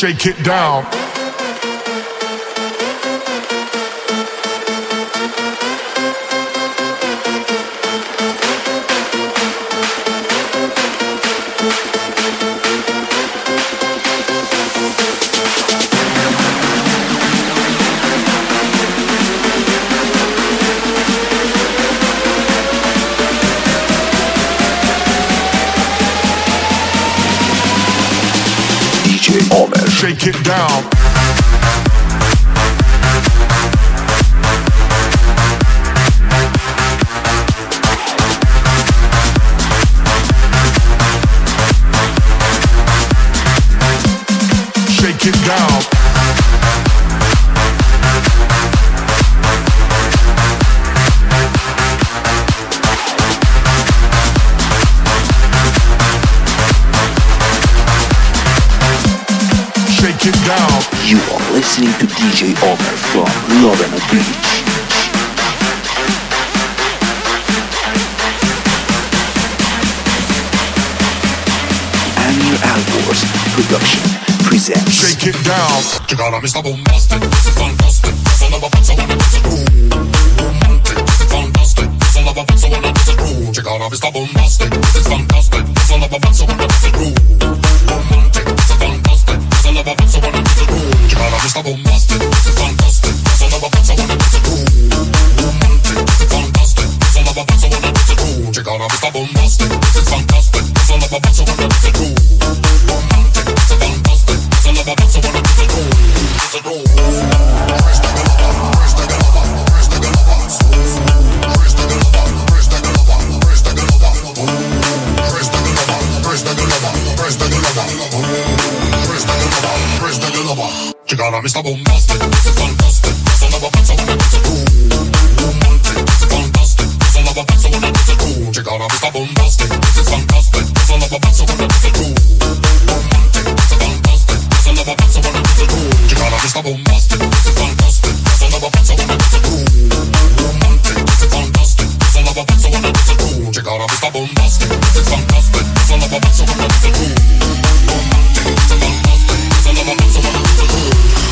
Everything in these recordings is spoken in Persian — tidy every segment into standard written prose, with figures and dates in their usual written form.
shake it down. Omer. Shake it down. Shake it down. Shake it down. You are listening to DJ Omer from Lorena Beach. Amir Alborz Production presents Shake it down. Llegada Mr. Bombastic, this is fantastic. It's all about so when it's a groove. Romantic, this is fantastic. It's all about so when it's a groove. Llegada Mr. Bombastic, this is fantastic. It's all about so when it's a groove. Romantic, this is fantastic. It's all about so when it's a groove. Llegada Mr. Bombastic, this is fantastic. It's all about so when it's a groove. Romantic, this is fantastic. It's all about so when it's a groove. Llegada Mr. Bombastic, this is fantastic. It's all about so when it's a groove. Romantic, this is fantastic. It's all about so when it's a groove. It's a groove. Press the galaba, press the galaba, press the galaba. Press the galaba, press the galaba, press the galaba. Press the galaba, press the galaba, press the galaba. Press the galaba, press the galaba. Llegada Mr. Bombastic, this is fantastic. It's all about so when it's a groove. Romantic, this is fantastic. It's all about so when it's a groove. Llegada Mr. Bombastic, this is fantastic. It's all about so when it's a groove. Romantic, this is fantastic. It's all about so when it's a groove. Llegada Mr. Bombastic, this is fantastic. It's all about so when it's a groove. Romantic, this is fantastic. It's all about so when it's a groove. Llegada Mr. Bombastic, this is fantastic. It's all about so when it's a groove. Romantic, this is fantastic. It's all about so when it's a groove.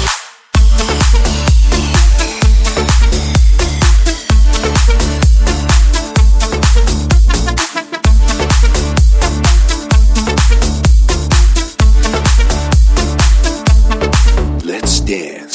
Let's Dance.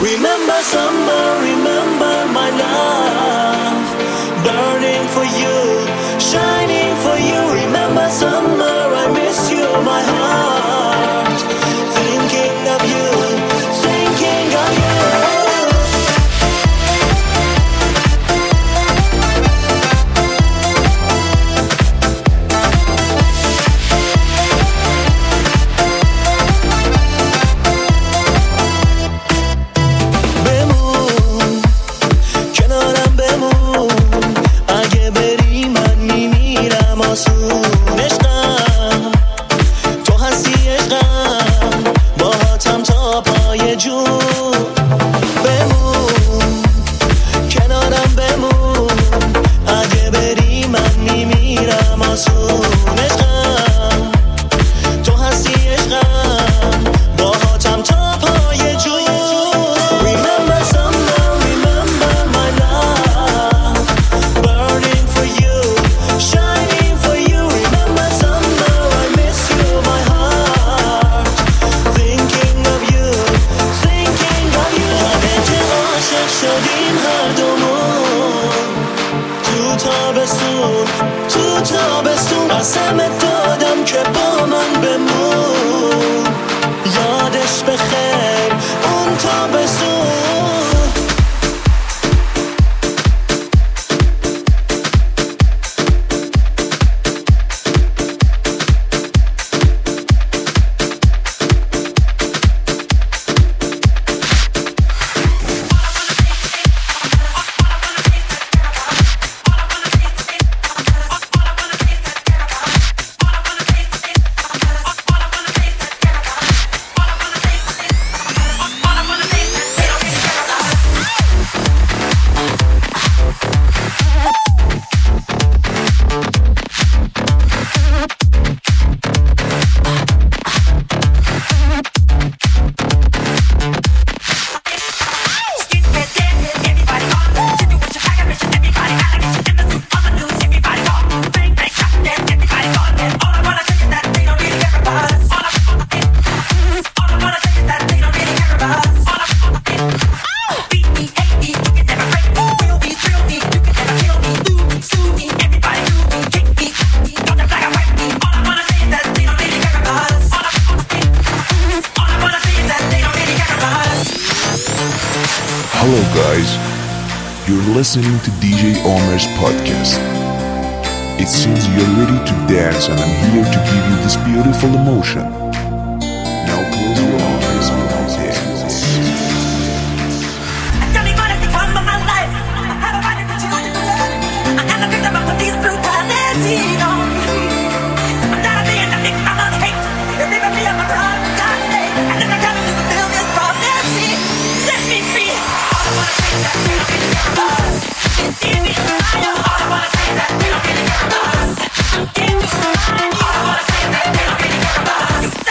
Remember summer, remember my love, burning for you, shining for you. Remember summer, I miss you, my heart, thinking of you, thinking of you. Hello guys, you're listening to DJ Omer's podcast. It seems you're ready to dance and I'm here to give you this beautiful emotion. Now close your eyes and dance. Tell me what has become of my life. I have a right to continue to learn. I am a victim of police brutality. I'm not a being a victim of hate. You're leaving me on my run, God's sake. I never got to fulfill this prophecy. Set me free. All I wanna say is that we don't really care about us. Give me fire. All I wanna say is that we don't really care about us. Give me fire. All I wanna say is that we don't really care about us.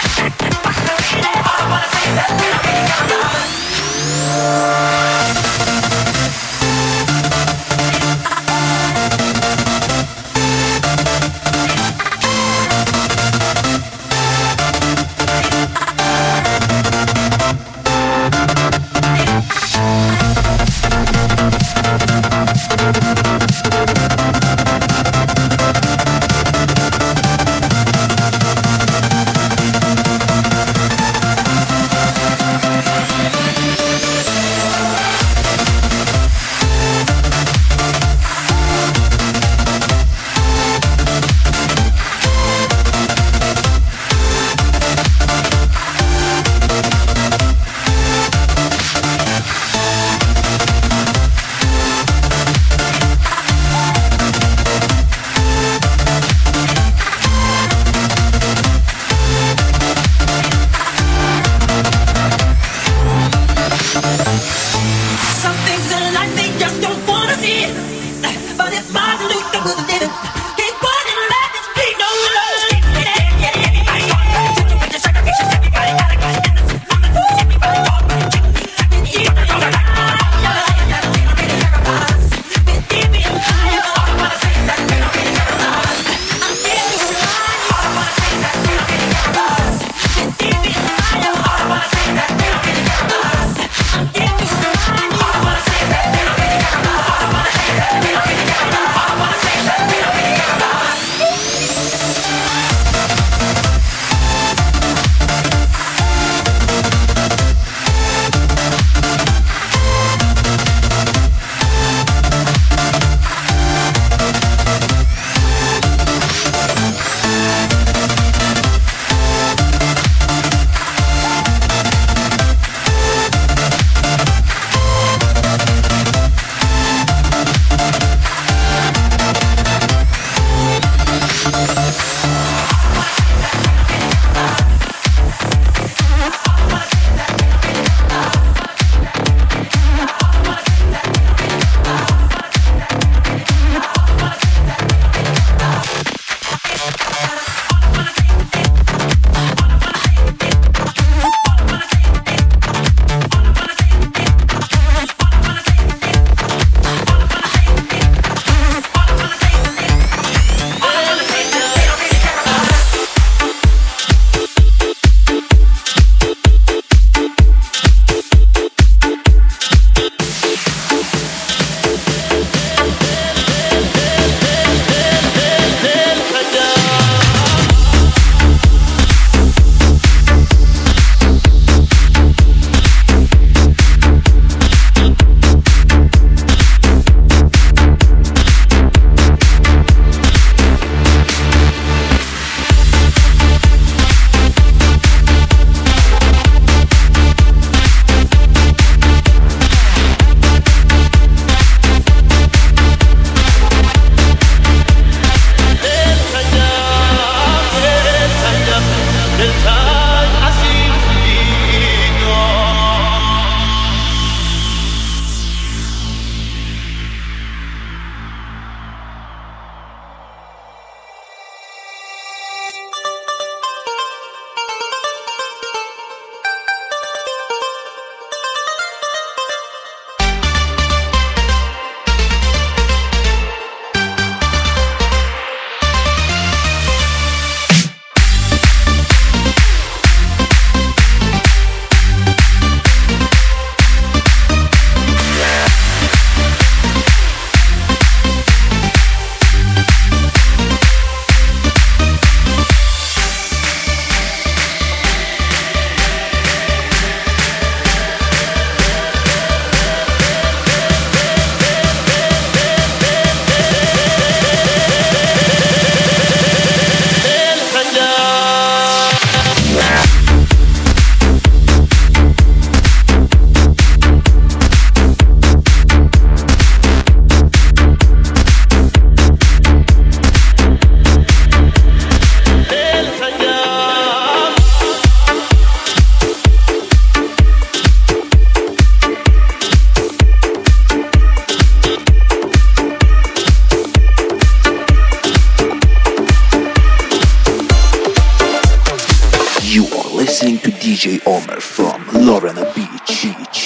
DJ Omer from Lorena Beach.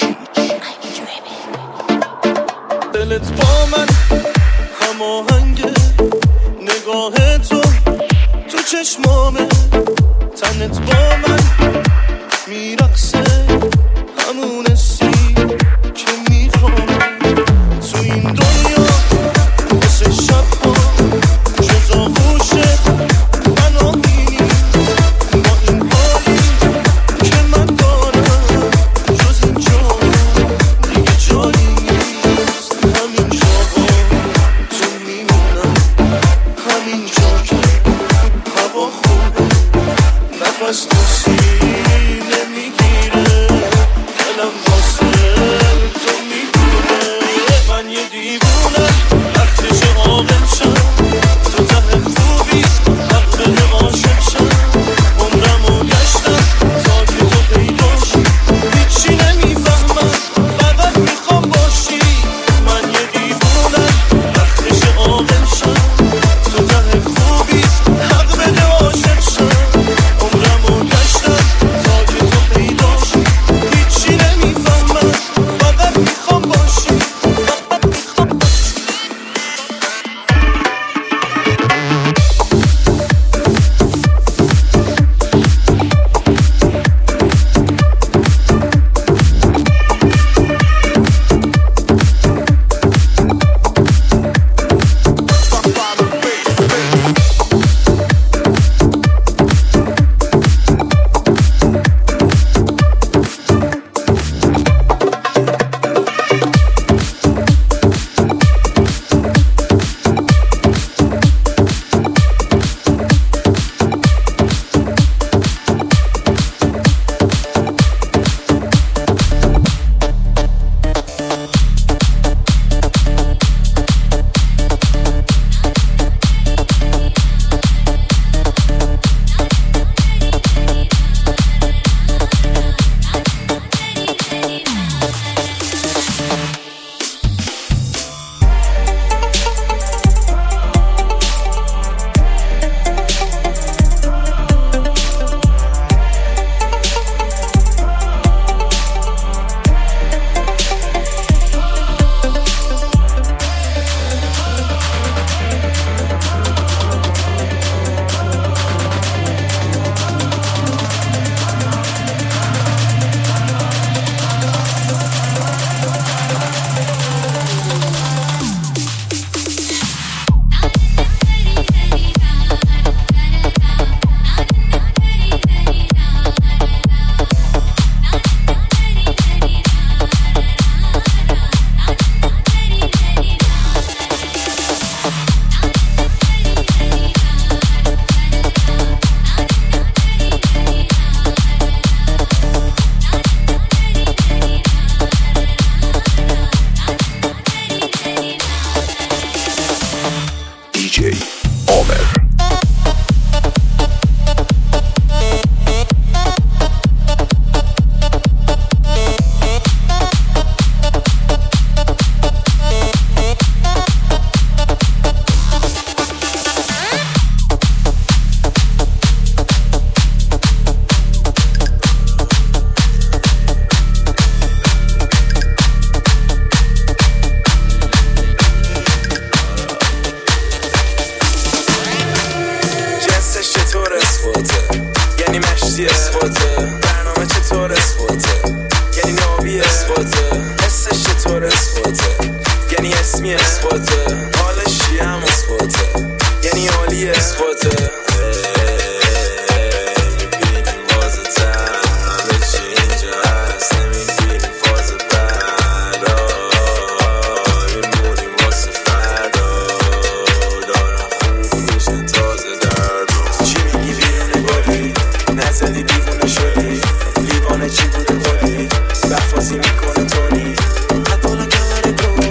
دلت با من هماهنگه، نگاه تو چشمامه، تنت با من میرقصه، همون حسی که میخوام تو این دنیا مثل شبها جز آغوشت منو نیست، با این حالی که من دارم جز این جا دیگه جایی نیست، همین جاها تو میمونم، همین جا که هوا خوبه، نفس تو سینه میگیره، دلم واسه تو میگیره، من یه دیوونم وقتش عاقل شم، تو ته خوبی حق بده عاشق شم، عمرمو گشتم تا که تو پیدا شی، هیچی نمیفهمم فقط میخوام باشی، من یه دیوونم وقتش عاقل شم، تو ته خوبی حق بده عاشق شم، عمرمو گشتم تا که تو پیدا شی، هیچی نمیفهمم فقط میخوام باشی، فقط میخوام باشی. DJ Omer.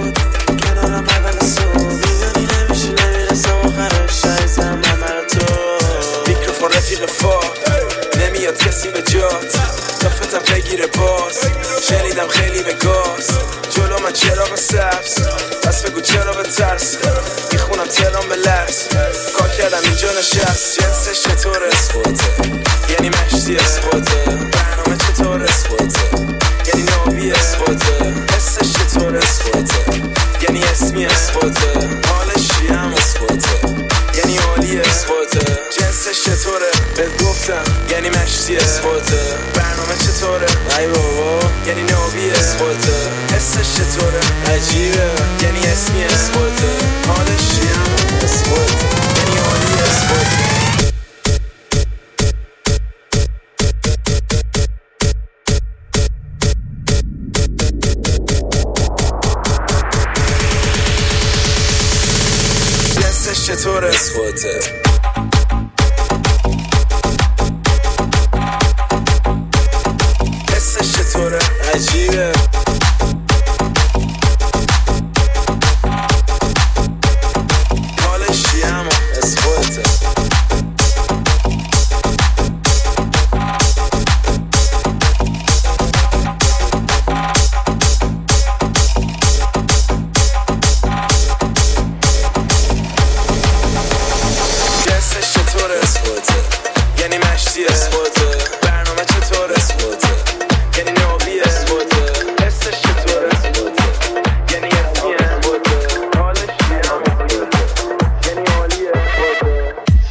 کنارم اول صبح میدونی نمیشه نمیرسه آخرش عزیزم من برا تو گاز جلو من چراغ سبز بس بگو چرا به ترس میخونم تلام به لرز کار کردم اینجا نشست جنسش چطوره اسپوته یعنی مشتی اسپوته برنامه چطوره اسپوته یعنی نابی اسپوته حسش چطوره اسپوته یعنی اسمی اسپوته حالش چیم اسپوته یعنی عالی اسپوته جنسش چطوره بهت گفتم یعنی مشتی اسپوته برنامه چطوره ای بابا یعنی نابی اسپوته حسش چطوره عجیبه یعنی اسمی اسپوته حالش چیم اسپوته یعنی عالی اسپوته چطوره اسپوته حسش چطوره عجیبه حالش چیه اما اسپوته یعنی مشتی اسپوته برنامه چطوره اسپوته یعنی نابی اسپوته حسش چطوره اسپوته یعنی اسمی اسپوته حالش چیه یعنی عالی اسپوته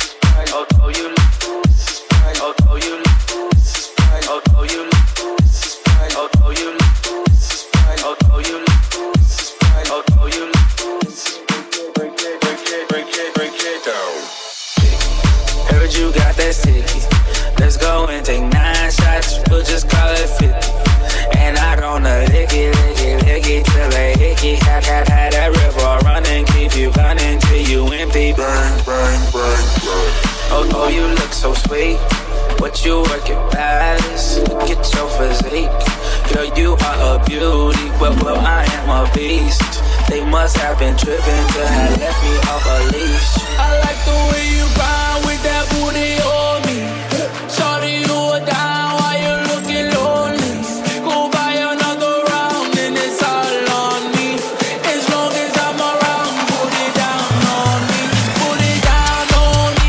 Heard you got that sticky. Let's go and take 9 shots. We'll just call it 50. And I gonna lick it till they hickey. Had that river running, keep you gunning till you empty. Bang, bang, bang, bang. Oh, you look so sweet. What you working past? Look at your physique. Girl, you are a beauty. Well, I am a beast. They must have been tripping to have left me off a leash. I like the way you grind with that booty on me. Shorty, you are down while you're looking lonely. Go buy another round and it's all on me. As long as I'm around, put it down on me. Put it down on me.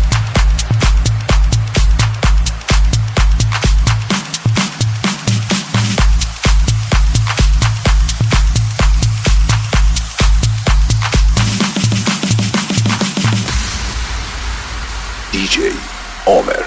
DJ Omer.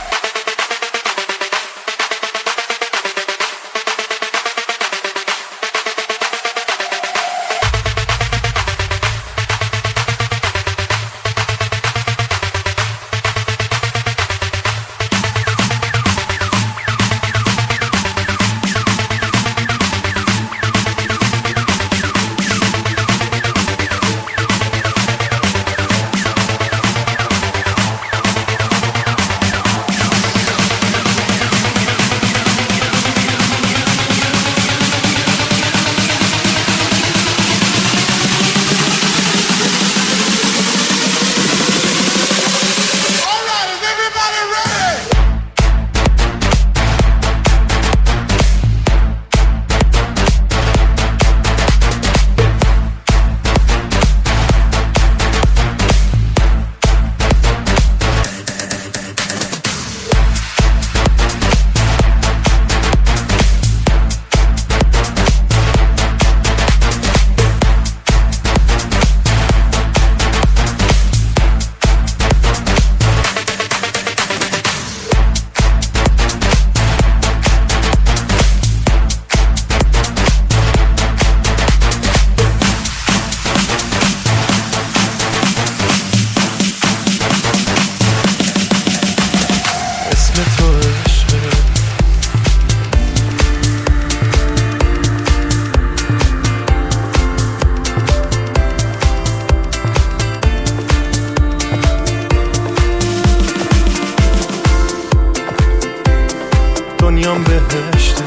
دنیام بهشته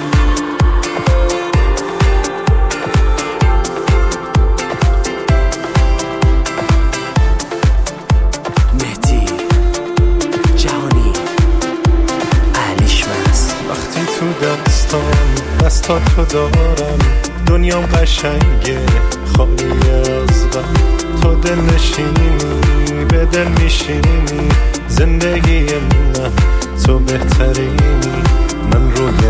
مهدی جهانی علیش مست وقتی تو دستاتو دارم دنیام قشنگه خالی از غم، تو دل نشینی به دل میشینی، زندگی من تو بهترینی، من روی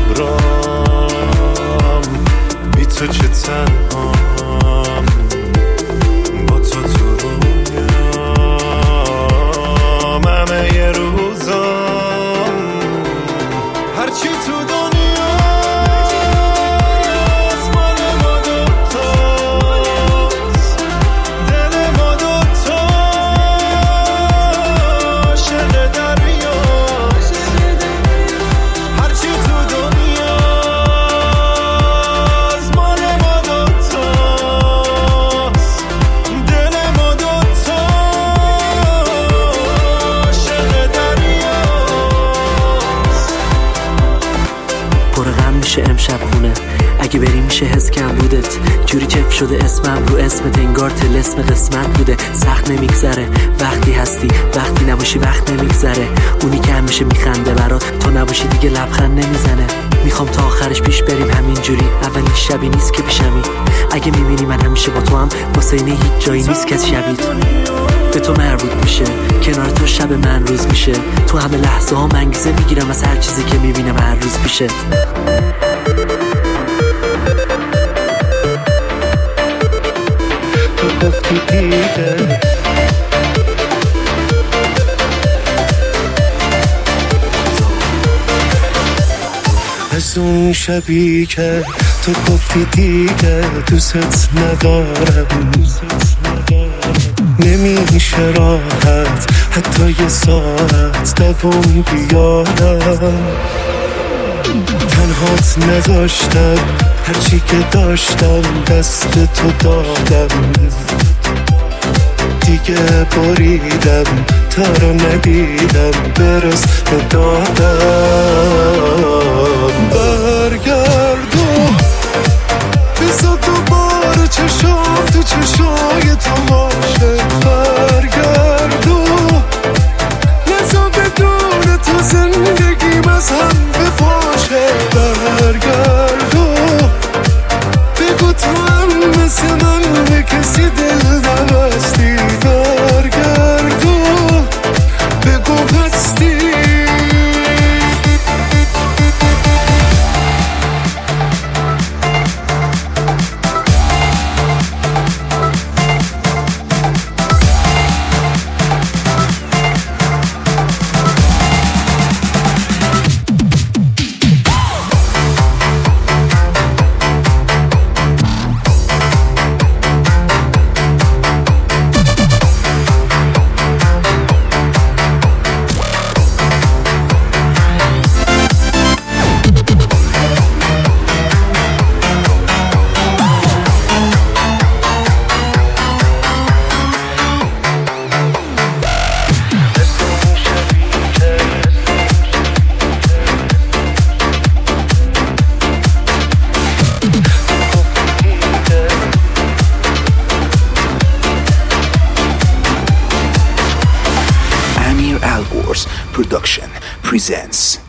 ابرام بی تو چه تنهام، با تو تو رویام همه یه روزام، هرچی تو دنیا مال ما دوتاست، دل ما دوتاست، شل دریاست، هرچی تو دنیا مال ما دوتاست، دل ما دوتاست، شل دریاست. پر غم میشه امشب خونه، اگه بریم میشه حس کم بودت، جوری چف شده اسمم رو اسمت، انگار طلسم قسمت بوده. سخت نمیگذره وقتی هستی، وقتی نباشی وقت نمیگذره، اونی که همیشه میخنده برات، تو نباشی دیگه لبخند نمیزنه. میخوام تا آخرش پیش بریم همینجوری، اولین شبی نیست که پیشمی، اگه میبینی من همیشه با تو هم، واسه اینه هیچ جایی نیست که شبیت به تو مربوط میشه، کنار تو شب من روز میشه، تو همه لحظه ها انگیزه میگیرم از هر چیزی که میبینم هر روز پیشت. تو گفتی دیگه از اون شبی که تو گفتی دیگه دوست ندارم، نمیشه راحت حتی یه ساعت دوام بیارم، تنهات نذاشتم هرچی که داشتم دست تو دادم، دیگه بریدم تا رو ندیدم برس ندادم، برگردو بزا دوباره چشام تو چشای تو باشه، برگردو لذا بدون تو زندگیم از هم بپاشه، برگردو بگو تو هم مثل من به کسی دل نبستی، برگردو بگو هستی. Production presents